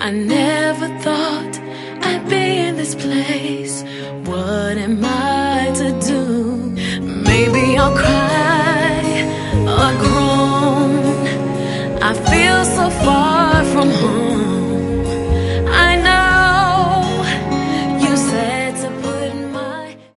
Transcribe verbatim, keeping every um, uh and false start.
I never thought I'd be in this place. What am I to do? Maybe I'll cry or groan. I feel so far from home.